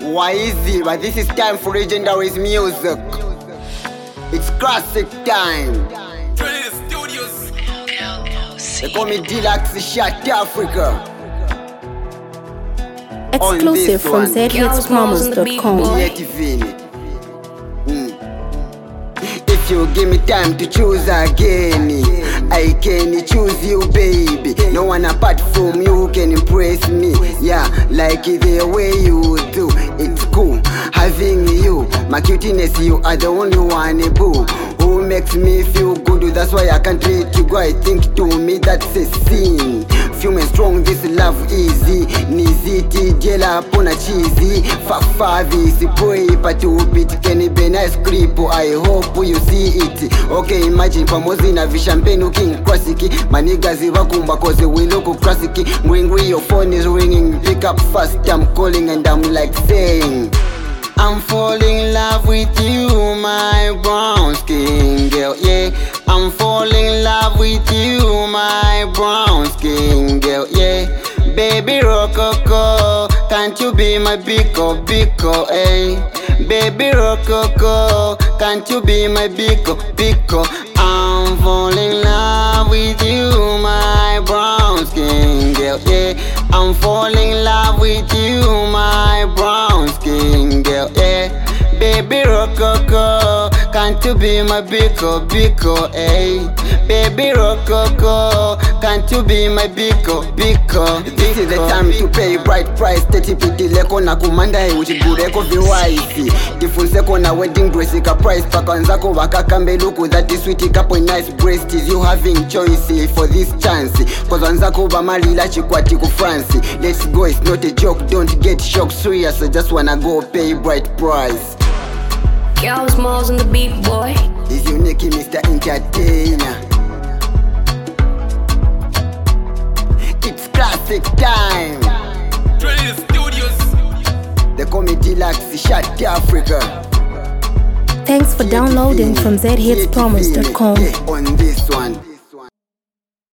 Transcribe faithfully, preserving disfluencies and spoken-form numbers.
Why easy? But this is time for legendaries music. It's classic time. Studios. They call me Deluxe Shot Africa. Exclusive from z hits promos dot com. If you give me time to choose again, I can choose you, baby. No one apart from you can impress me. Yeah, like the way you do. It's cool having you. My cuteness, you are the only one, boo, who makes me feel good. That's why I can't let you go. I think to me that's a sin. Feeling strong, this love easy. Niziti, jela pona cheesy. Fafavi, sipoi patupit. Kenny be nice clip. I hope you see it. Okay, imagine pamozi na vishampeni uking classic. Manigazi wakumba cause we look classic. Ngwingwi, your phone is ringing. Pick up fast, I'm calling and I'm like saying, I'm falling in love with you, my brown skin girl, yeah. I'm falling in love with you, my brown skin girl, yeah. Baby Rococo, can't you be my biko, biko, eh? Baby Rococo, can't you be my biko, biko? I'm falling in love with you, my brown skin girl, yeah. I'm falling in love with you, my brown skin girl, yeah. Baby Rococo, can't you be my biko, biko, eh? Baby Rococo, can't you be my biko, biko? This is the time to pay bright price. thirty piti leko na kumanda uchigureko viwaisi. Difunseko na wedding dress ika price. Pakanzako wakakambe luku that is sweet ikapo nice breast. Is you having choice for this chance? Cause wanzako bamali la chikwati ku France. Let's go, it's not a joke, don't get shocked. Serious, I just wanna go pay bright price. Girl Smalls on the beat, boy. Is unique, Mister Entertainer. It's classic time. Studios. They call me Deluxe Shot Africa. Thanks for downloading from z hits promos dot com. On this one.